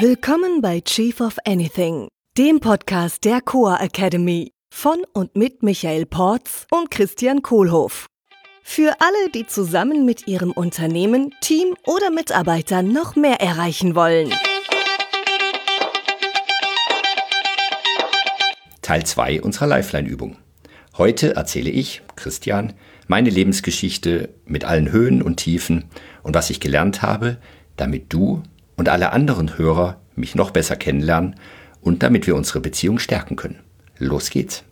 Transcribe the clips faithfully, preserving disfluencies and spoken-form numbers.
Willkommen bei Chief of Anything, dem Podcast der Coa Academy von und mit Michael Porz und Christian Kohlhoff. Für alle, die zusammen mit ihrem Unternehmen, Team oder Mitarbeitern noch mehr erreichen wollen. Teil zwei unserer Lifeline-Übung. Heute erzähle ich, Christian, meine Lebensgeschichte mit allen Höhen und Tiefen und was ich gelernt habe, damit du und alle anderen Hörer mich noch besser kennenlernen und damit wir unsere Beziehung stärken können. Los geht's.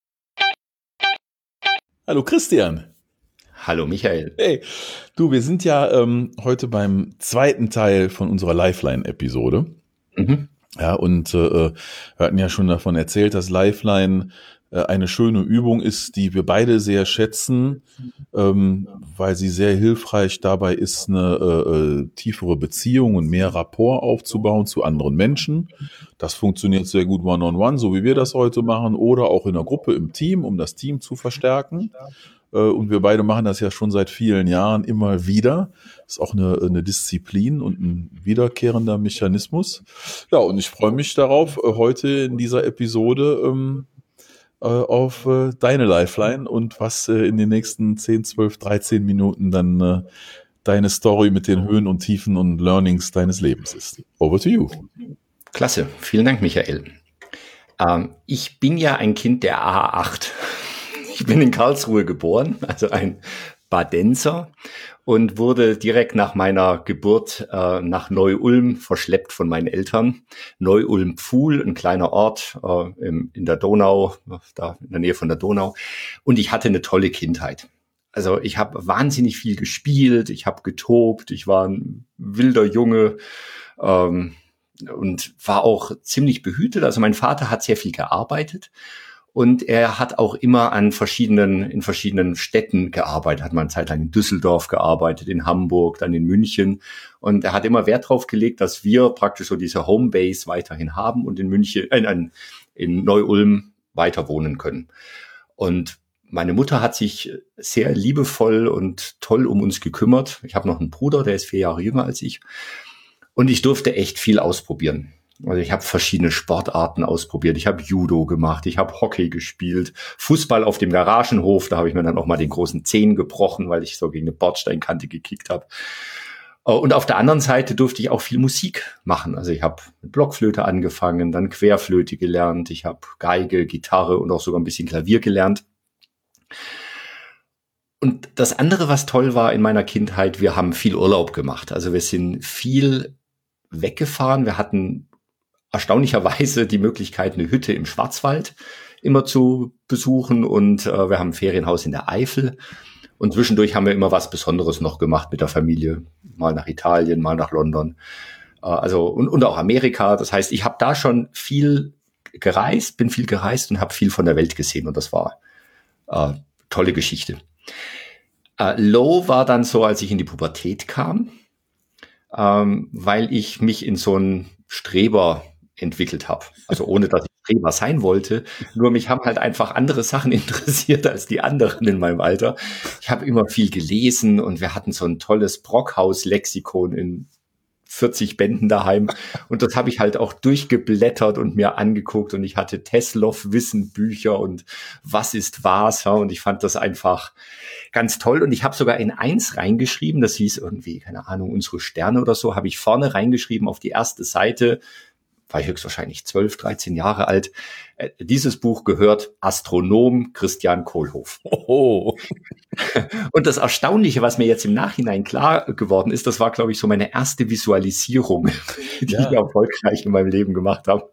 Hallo Christian. Hallo Michael. Hey, du, wir sind ja ähm, heute beim zweiten Teil von unserer Lifeline-Episode. Mhm. Ja, und äh, wir hatten ja schon davon erzählt, dass Lifeline äh, eine schöne Übung ist, die wir beide sehr schätzen, ähm, weil sie sehr hilfreich dabei ist, eine äh, tiefere Beziehung und mehr Rapport aufzubauen zu anderen Menschen. Das funktioniert sehr gut one-on-one, so wie wir das heute machen, oder auch in der Gruppe im Team, um das Team zu verstärken. Und wir beide machen das ja schon seit vielen Jahren immer wieder. Das ist auch eine, eine Disziplin und ein wiederkehrender Mechanismus. Ja, und ich freue mich darauf, heute in dieser Episode ähm, äh, auf äh, deine Lifeline und was äh, in den nächsten zehn, zwölf, dreizehn Minuten dann äh, deine Story mit den Höhen und Tiefen und Learnings deines Lebens ist. Over to you. Klasse, vielen Dank Michael. Ähm, ich bin ja ein Kind der A acht. Ich bin in Karlsruhe geboren, also ein Badenser, und wurde direkt nach meiner Geburt äh, nach Neu-Ulm verschleppt von meinen Eltern. Neu-Ulm-Pfuhl, ein kleiner Ort äh, im, in der Donau, da in der Nähe von der Donau. Und ich hatte eine tolle Kindheit. Also ich habe wahnsinnig viel gespielt, ich habe getobt, ich war ein wilder Junge ähm, und war auch ziemlich behütet. Also mein Vater hat sehr viel gearbeitet. Und er hat auch immer an verschiedenen, in verschiedenen Städten gearbeitet. Hat mal eine Zeit lang in Düsseldorf gearbeitet, in Hamburg, dann in München. Und er hat immer Wert darauf gelegt, dass wir praktisch so diese Homebase weiterhin haben und in München, äh, in Neu-Ulm weiter wohnen können. Und meine Mutter hat sich sehr liebevoll und toll um uns gekümmert. Ich habe noch einen Bruder, der ist vier Jahre jünger als ich. Und ich durfte echt viel ausprobieren. Also ich habe verschiedene Sportarten ausprobiert. Ich habe Judo gemacht, ich habe Hockey gespielt, Fußball auf dem Garagenhof. Da habe ich mir dann auch mal den großen Zehen gebrochen, weil ich so gegen eine Bordsteinkante gekickt habe. Und auf der anderen Seite durfte ich auch viel Musik machen. Also ich habe mit Blockflöte angefangen, dann Querflöte gelernt. Ich habe Geige, Gitarre und auch sogar ein bisschen Klavier gelernt. Und das andere, was toll war in meiner Kindheit, wir haben viel Urlaub gemacht. Also wir sind viel weggefahren. Wir hatten erstaunlicherweise die Möglichkeit, eine Hütte im Schwarzwald immer zu besuchen, und äh, wir haben ein Ferienhaus in der Eifel, und zwischendurch haben wir immer was Besonderes noch gemacht mit der Familie, mal nach Italien, mal nach London, äh, also und, und auch Amerika. Das heißt, ich habe da schon viel gereist, bin viel gereist und habe viel von der Welt gesehen, und das war äh, tolle Geschichte. Äh, Low war dann so, als ich in die Pubertät kam, ähm, weil ich mich in so einen Streber entwickelt habe. Also ohne, dass ich Streber sein wollte. Nur mich haben halt einfach andere Sachen interessiert als die anderen in meinem Alter. Ich habe immer viel gelesen, und wir hatten so ein tolles Brockhaus-Lexikon in vierzig Bänden daheim. Und das habe ich halt auch durchgeblättert und mir angeguckt. Und ich hatte Teslow-Wissen-Bücher und was ist was. Ja, und ich fand das einfach ganz toll. Und ich habe sogar in eins reingeschrieben, das hieß irgendwie, keine Ahnung, unsere Sterne oder so, habe ich vorne reingeschrieben auf die erste Seite, war ich höchstwahrscheinlich zwölf, dreizehn Jahre alt. Äh, dieses Buch gehört Astronom Christian Kohlhoff. Oh. Und das Erstaunliche, was mir jetzt im Nachhinein klar geworden ist, das war, glaube ich, so meine erste Visualisierung, die ja. ich erfolgreich in meinem Leben gemacht habe.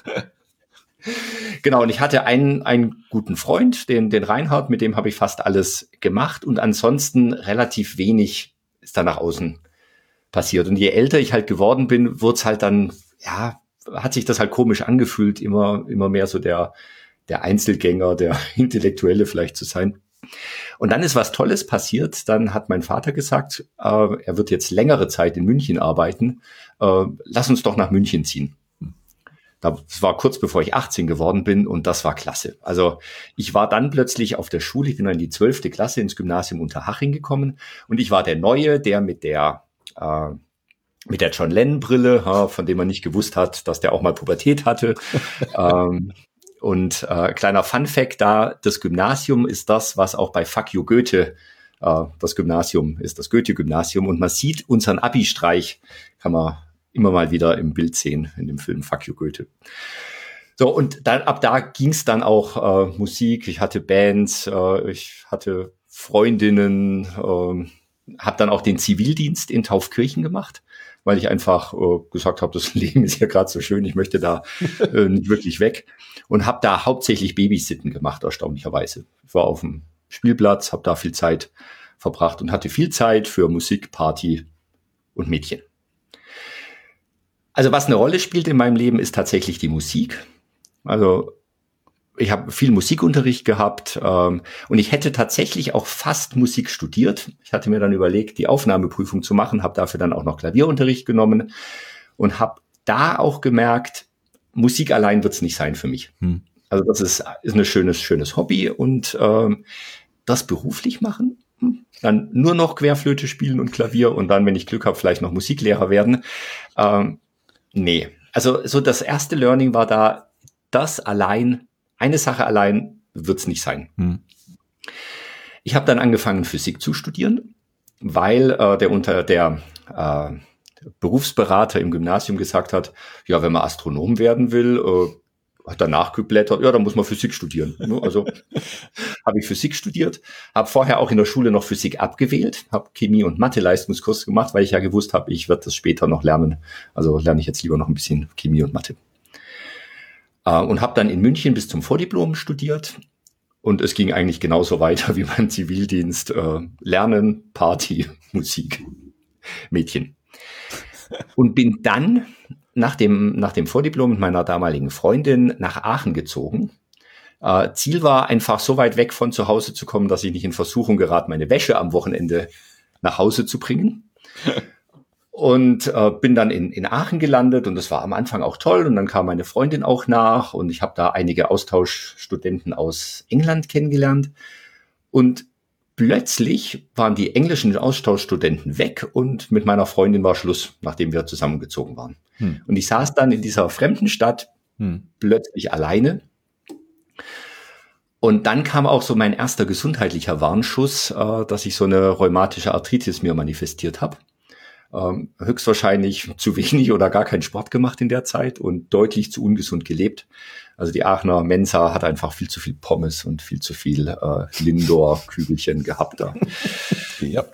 Genau, und ich hatte einen, einen guten Freund, den, den Reinhard, mit dem habe ich fast alles gemacht, und ansonsten relativ wenig ist da nach außen passiert. Und je älter ich halt geworden bin, wurde es halt dann, ja, hat sich das halt komisch angefühlt, immer, immer mehr so der, der Einzelgänger, der Intellektuelle vielleicht zu sein. Und dann ist was Tolles passiert. Dann hat mein Vater gesagt, äh, er wird jetzt längere Zeit in München arbeiten. Äh, lass uns doch nach München ziehen. Das war kurz bevor ich achtzehn geworden bin, und das war klasse. Also ich war dann plötzlich auf der Schule, ich bin dann in die zwölfte Klasse ins Gymnasium Unterhaching gekommen, und ich war der Neue, der mit der äh, mit der John Lennon-Brille, ha, von dem man nicht gewusst hat, dass der auch mal Pubertät hatte. ähm, und äh, kleiner Fun-Fact da, das Gymnasium ist das, was auch bei Fuck You Goethe äh, das Gymnasium ist, das Goethe-Gymnasium. Und man sieht unseren Abi-Streich, kann man immer mal wieder im Bild sehen, in dem Film Fuck You Goethe. So, und dann ab da ging es dann auch äh, Musik. Ich hatte Bands, äh, ich hatte Freundinnen, äh, habe dann auch den Zivildienst in Taufkirchen gemacht, weil ich einfach äh, gesagt habe, das Leben ist ja gerade so schön, ich möchte da äh, nicht wirklich weg. Und habe da hauptsächlich Babysitten gemacht, erstaunlicherweise. Ich war auf dem Spielplatz, habe da viel Zeit verbracht und hatte viel Zeit für Musik, Party und Mädchen. Also was eine Rolle spielt in meinem Leben, ist tatsächlich die Musik. Also ich habe viel Musikunterricht gehabt ähm, und ich hätte tatsächlich auch fast Musik studiert. Ich hatte mir dann überlegt, die Aufnahmeprüfung zu machen, habe dafür dann auch noch Klavierunterricht genommen und habe da auch gemerkt, Musik allein wird es nicht sein für mich. Hm. Also das ist, ist ein schönes, schönes Hobby und ähm, das beruflich machen, hm, dann nur noch Querflöte spielen und Klavier und dann, wenn ich Glück habe, vielleicht noch Musiklehrer werden. Ähm, nee, also so das erste Learning war da, das allein, eine Sache allein wird's nicht sein. Hm. Ich habe dann angefangen, Physik zu studieren, weil äh, der unter der äh, Berufsberater im Gymnasium gesagt hat, ja, wenn man Astronom werden will, äh, hat danach geblättert, ja, dann muss man Physik studieren. Also habe ich Physik studiert, habe vorher auch in der Schule noch Physik abgewählt, habe Chemie- und Mathe-Leistungskurs gemacht, weil ich ja gewusst habe, ich werde das später noch lernen. Also lerne ich jetzt lieber noch ein bisschen Chemie und Mathe. Uh, und habe dann in München bis zum Vordiplom studiert und es ging eigentlich genauso weiter wie beim Zivildienst. Uh, Lernen, Party, Musik, Mädchen. Und bin dann nach dem, nach dem Vordiplom mit meiner damaligen Freundin nach Aachen gezogen. Uh, Ziel war einfach so weit weg von zu Hause zu kommen, dass ich nicht in Versuchung gerate, meine Wäsche am Wochenende nach Hause zu bringen. Und äh, bin dann in, in Aachen gelandet und das war am Anfang auch toll. Und dann kam meine Freundin auch nach und ich habe da einige Austauschstudenten aus England kennengelernt. Und plötzlich waren die englischen Austauschstudenten weg und mit meiner Freundin war Schluss, nachdem wir zusammengezogen waren. Hm. Und ich saß dann in dieser fremden Stadt hm. plötzlich alleine. Und dann kam auch so mein erster gesundheitlicher Warnschuss, äh, dass ich so eine rheumatische Arthritis mir manifestiert habe. Ähm, höchstwahrscheinlich zu wenig oder gar keinen Sport gemacht in der Zeit und deutlich zu ungesund gelebt. Also die Aachener Mensa hat einfach viel zu viel Pommes und viel zu viel äh, Lindor-Kügelchen gehabt da. Ja.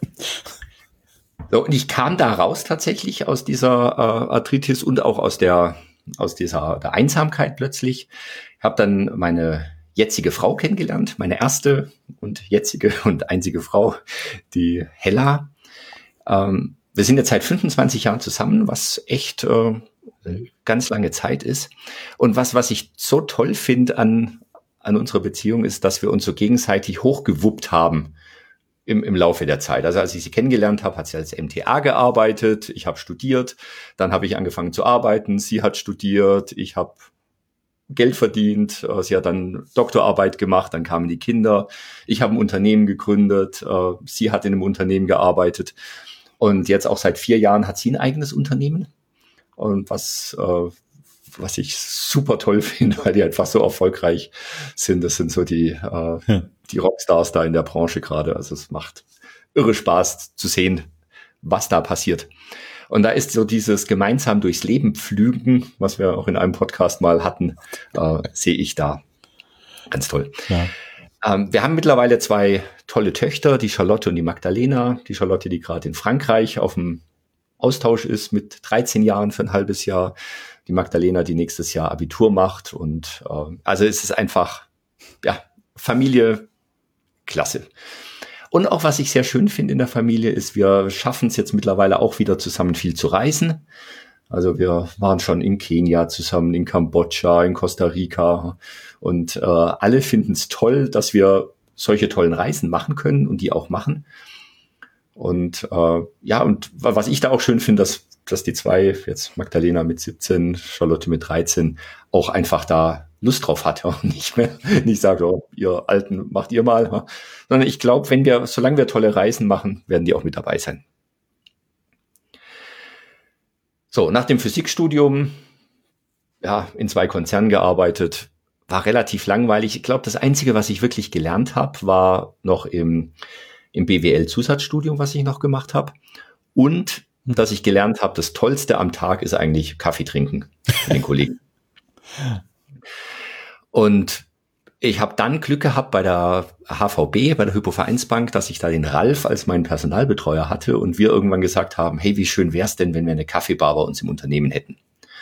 So, und ich kam da raus tatsächlich aus dieser äh, Arthritis und auch aus der aus dieser der Einsamkeit plötzlich. Ich habe dann meine jetzige Frau kennengelernt, meine erste und jetzige und einzige Frau, die Hella. Ähm, Wir sind jetzt seit fünfundzwanzig Jahren zusammen, was echt äh, ganz lange Zeit ist. Und was was ich so toll finde an an unserer Beziehung ist, dass wir uns so gegenseitig hochgewuppt haben im im Laufe der Zeit. Also als ich sie kennengelernt habe, hat sie als M T A gearbeitet, ich habe studiert, dann habe ich angefangen zu arbeiten, sie hat studiert, ich habe Geld verdient, äh, sie hat dann Doktorarbeit gemacht, dann kamen die Kinder, ich habe ein Unternehmen gegründet, äh, sie hat in einem Unternehmen gearbeitet. Und jetzt auch seit vier Jahren hat sie ein eigenes Unternehmen. Und was, äh, was ich super toll finde, weil die einfach so erfolgreich sind. Das sind so die, äh, ja. die Rockstars da in der Branche gerade. Also es macht irre Spaß zu sehen, was da passiert. Und da ist so dieses gemeinsam durchs Leben pflügen, was wir auch in einem Podcast mal hatten, äh, sehe ich da. Ganz toll. Ja. Ähm, wir haben mittlerweile zwei tolle Töchter, die Charlotte und die Magdalena. Die Charlotte, die gerade in Frankreich auf dem Austausch ist mit dreizehn Jahren für ein halbes Jahr. Die Magdalena, die nächstes Jahr Abitur macht. Und äh, also es ist einfach, ja, Familie, klasse. Und auch was ich sehr schön finde in der Familie ist, wir schaffen es jetzt mittlerweile auch wieder zusammen viel zu reisen. Also wir waren schon in Kenia zusammen, in Kambodscha, in Costa Rica und äh, alle finden es toll, dass wir solche tollen Reisen machen können und die auch machen. Und äh, ja, und was ich da auch schön finde, dass dass die zwei, jetzt Magdalena mit siebzehn, Charlotte mit dreizehn, auch einfach da Lust drauf hat, ja, und nicht mehr, nicht sagt, oh, ihr Alten, macht ihr mal, ja. Sondern ich glaube, wenn wir, solange wir tolle Reisen machen, werden die auch mit dabei sein. So, nach dem Physikstudium, ja, in zwei Konzernen gearbeitet, war relativ langweilig. Ich glaube, das Einzige, was ich wirklich gelernt habe, war noch im, im B W L-Zusatzstudium, was ich noch gemacht habe. Und dass ich gelernt habe, das Tollste am Tag ist eigentlich Kaffee trinken mit den Kollegen. Und ich habe dann Glück gehabt bei der H V B, bei der Hypovereinsbank, dass ich da den Ralf als meinen Personalbetreuer hatte und wir irgendwann gesagt haben, hey, wie schön wär's denn, wenn wir eine Kaffeebar bei uns im Unternehmen hätten.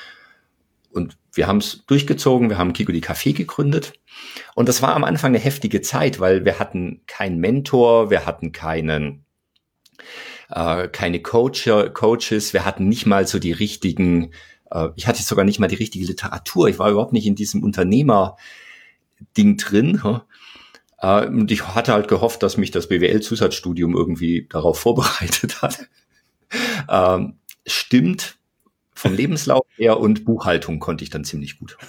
Und wir haben es durchgezogen, wir haben Kiko die Café gegründet. Und das war am Anfang eine heftige Zeit, weil wir hatten keinen Mentor, wir hatten keinen, äh, keine Coach, Coaches, wir hatten nicht mal so die richtigen, äh, ich hatte sogar nicht mal die richtige Literatur. Ich war überhaupt nicht in diesem Unternehmer-Ding drin. Äh, und ich hatte halt gehofft, dass mich das B W L-Zusatzstudium irgendwie darauf vorbereitet hat. Ähm, stimmt. Vom Lebenslauf her und Buchhaltung konnte ich dann ziemlich gut.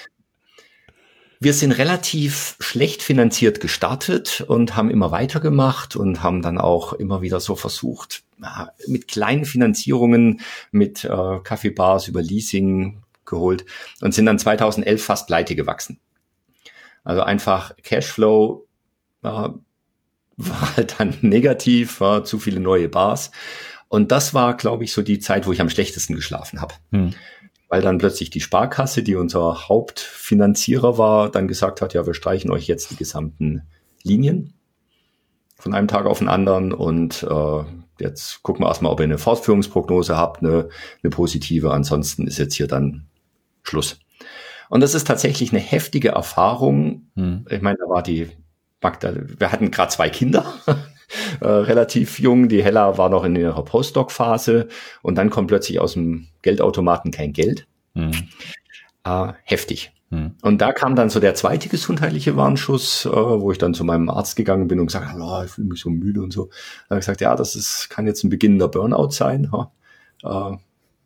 Wir sind relativ schlecht finanziert gestartet und haben immer weitergemacht und haben dann auch immer wieder so versucht, mit kleinen Finanzierungen, mit äh, Kaffeebars über Leasing geholt und sind dann zweitausendelf fast pleite gewachsen. Also einfach Cashflow äh, war halt dann negativ, war zu viele neue Bars. Und das war, glaube ich, so die Zeit, wo ich am schlechtesten geschlafen habe. Hm. Weil dann plötzlich die Sparkasse, die unser Hauptfinanzierer war, dann gesagt hat, ja, wir streichen euch jetzt die gesamten Linien von einem Tag auf den anderen. Und äh, jetzt gucken wir erstmal, ob ihr eine Fortführungsprognose habt, eine, eine positive. Ansonsten ist jetzt hier dann Schluss. Und das ist tatsächlich eine heftige Erfahrung. Hm. Ich meine, da war die Magda, wir hatten gerade zwei Kinder. Äh, relativ jung, die Hella war noch in ihrer Postdoc-Phase und dann kommt plötzlich aus dem Geldautomaten kein Geld. Mhm. Äh, heftig. Mhm. Und da kam dann so der zweite gesundheitliche Warnschuss, äh, wo ich dann zu meinem Arzt gegangen bin und gesagt habe, oh, ich fühle mich so müde und so. Da habe ich gesagt, ja, das ist, kann jetzt ein beginnender Burnout sein. Äh,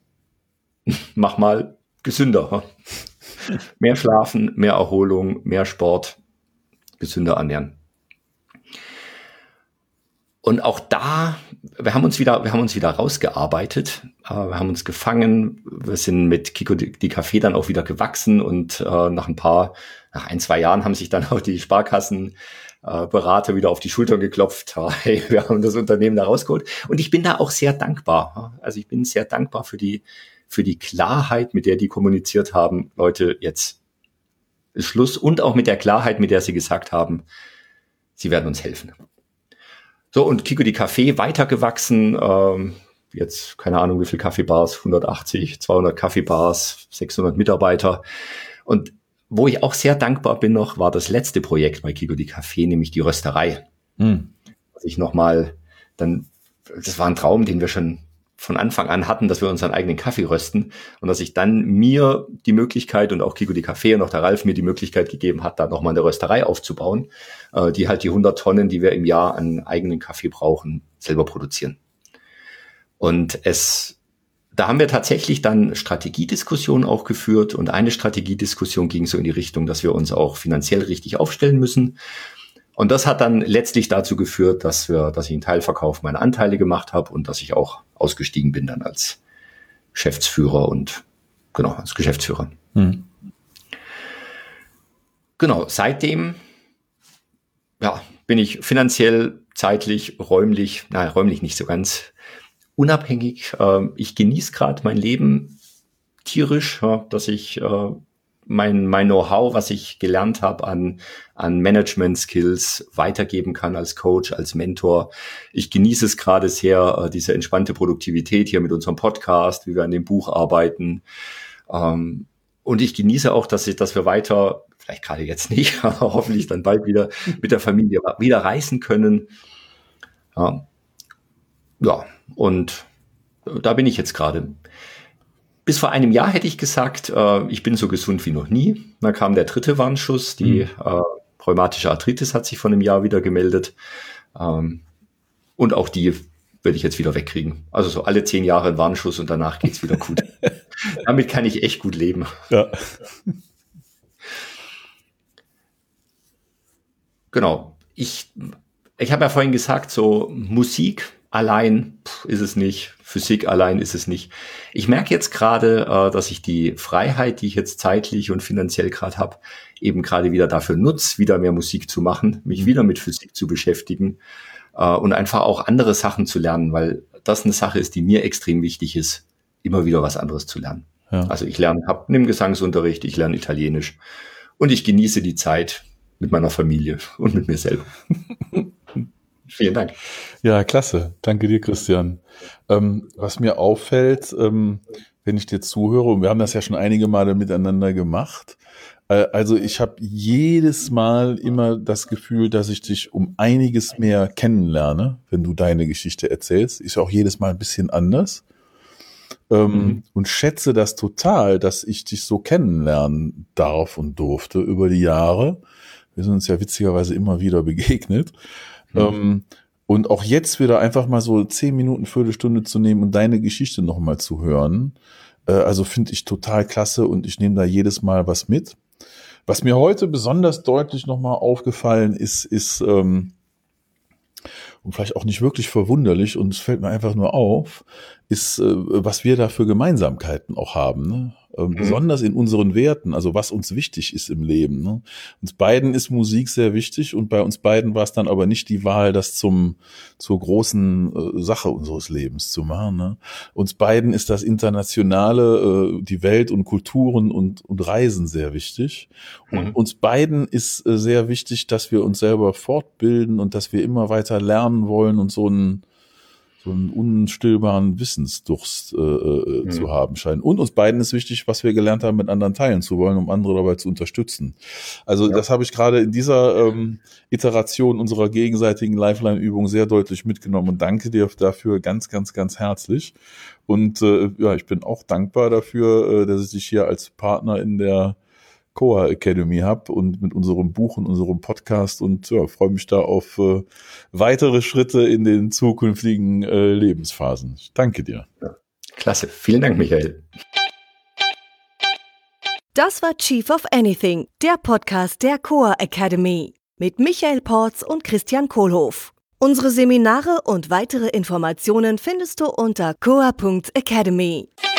mach mal gesünder. Mehr schlafen, mehr Erholung, mehr Sport, gesünder ernähren. Und auch da, wir haben uns wieder, wir haben uns wieder rausgearbeitet, äh, wir haben uns gefangen, wir sind mit Kiko die, die Café dann auch wieder gewachsen und äh, nach ein paar, nach ein, zwei Jahren haben sich dann auch die Sparkassenberater äh, wieder auf die Schultern geklopft, hey, wir haben das Unternehmen da rausgeholt. Und ich bin da auch sehr dankbar. Also ich bin sehr dankbar für die, für die Klarheit, mit der die kommuniziert haben, Leute, jetzt ist Schluss, und auch mit der Klarheit, mit der sie gesagt haben, sie werden uns helfen. So, und Kiko die Café weitergewachsen, ähm, jetzt keine Ahnung wie viel Kaffeebars, hundertachtzig, zweihundert Kaffeebars, sechshundert Mitarbeiter. Und wo ich auch sehr dankbar bin noch, war das letzte Projekt bei Kiko die Café, nämlich die Rösterei. Mhm. Dass ich nochmal, dann, das war ein Traum, den wir schon von Anfang an hatten, dass wir unseren eigenen Kaffee rösten und dass ich dann mir die Möglichkeit und auch Kiko die Café und auch der Ralf mir die Möglichkeit gegeben hat, da nochmal eine Rösterei aufzubauen, äh, die halt die hundert Tonnen, die wir im Jahr an eigenen Kaffee brauchen, selber produzieren. Und es, da haben wir tatsächlich dann Strategiediskussionen auch geführt und eine Strategiediskussion ging so in die Richtung, dass wir uns auch finanziell richtig aufstellen müssen. Und das hat dann letztlich dazu geführt, dass wir, dass ich einen Teilverkauf meiner Anteile gemacht habe und dass ich auch ausgestiegen bin dann als Geschäftsführer und genau, als Geschäftsführer. Hm. Genau, seitdem ja, bin ich finanziell, zeitlich, räumlich, nein, räumlich nicht so ganz unabhängig. Ich genieße gerade mein Leben tierisch, dass ich mein, mein Know-how, was ich gelernt habe an, an Management-Skills, weitergeben kann als Coach, als Mentor. Ich genieße es gerade sehr, diese entspannte Produktivität hier mit unserem Podcast, wie wir an dem Buch arbeiten. Und ich genieße auch, dass ich, dass wir weiter, vielleicht gerade jetzt nicht, aber hoffentlich dann bald wieder mit der Familie wieder reisen können. Ja, ja, und da bin ich jetzt gerade. Bis vor einem Jahr hätte ich gesagt, äh, ich bin so gesund wie noch nie. Dann kam der dritte Warnschuss, die mhm. äh, rheumatische Arthritis hat sich vor einem Jahr wieder gemeldet. Ähm, und auch die werde ich jetzt wieder wegkriegen. Also so alle zehn Jahre ein Warnschuss und danach geht's wieder gut. Damit kann ich echt gut leben. Ja. Genau. Ich, ich habe ja vorhin gesagt, so Musik allein pff, ist es nicht, Physik allein ist es nicht. Ich merke jetzt gerade, äh, dass ich die Freiheit, die ich jetzt zeitlich und finanziell gerade habe, eben gerade wieder dafür nutze, wieder mehr Musik zu machen, mich wieder mit Physik zu beschäftigen äh, und einfach auch andere Sachen zu lernen, weil das eine Sache ist, die mir extrem wichtig ist, immer wieder was anderes zu lernen. Ja. Also ich lerne, hab, nimm Gesangsunterricht, ich lerne Italienisch und ich genieße die Zeit mit meiner Familie und mit mir selber. Vielen Dank. Ja, klasse. Danke dir, Christian. Ähm, was mir auffällt, ähm, wenn ich dir zuhöre, und wir haben das ja schon einige Male miteinander gemacht, äh, also ich habe jedes Mal immer das Gefühl, dass ich dich um einiges mehr kennenlerne, wenn du deine Geschichte erzählst. Ist ja auch jedes Mal ein bisschen anders. Ähm, mhm. Und schätze das total, dass ich dich so kennenlernen darf und durfte über die Jahre. Wir sind uns ja witzigerweise immer wieder begegnet. Mhm. Ähm, und auch jetzt wieder einfach mal so zehn Minuten, Viertelstunde zu nehmen und deine Geschichte nochmal zu hören. Äh, also finde ich total klasse und ich nehme da jedes Mal was mit. Was mir heute besonders deutlich nochmal aufgefallen ist, ist, ähm, und vielleicht auch nicht wirklich verwunderlich, und es fällt mir einfach nur auf, ist, äh, was wir da für Gemeinsamkeiten auch haben, ne? Äh, mhm. Besonders in unseren Werten, also was uns wichtig ist im Leben, ne? Uns beiden ist Musik sehr wichtig und bei uns beiden war es dann aber nicht die Wahl, das zum zur großen äh, Sache unseres Lebens zu machen, ne? Uns beiden ist das Internationale, äh, die Welt und Kulturen und, und Reisen sehr wichtig. Mhm. Und uns beiden ist äh, sehr wichtig, dass wir uns selber fortbilden und dass wir immer weiter lernen wollen und so einen so einen unstillbaren Wissensdurst äh, äh, mhm. zu haben scheinen. Und uns beiden ist wichtig, was wir gelernt haben, mit anderen teilen zu wollen, um andere dabei zu unterstützen. Also ja. Das habe ich gerade in dieser ähm, Iteration unserer gegenseitigen Lifeline-Übung sehr deutlich mitgenommen und danke dir dafür ganz, ganz, ganz herzlich. Und äh, ja, ich bin auch dankbar dafür, äh, dass ich dich hier als Partner in der Coa Academy habe und mit unserem Buch und unserem Podcast und ja, freue mich da auf äh, weitere Schritte in den zukünftigen äh, Lebensphasen. Ich danke dir. Ja, klasse. Vielen Dank, Michael. Das war Chief of Anything, der Podcast der Coa Academy mit Michael Porz und Christian Kohlhoff. Unsere Seminare und weitere Informationen findest du unter coa punkt academy.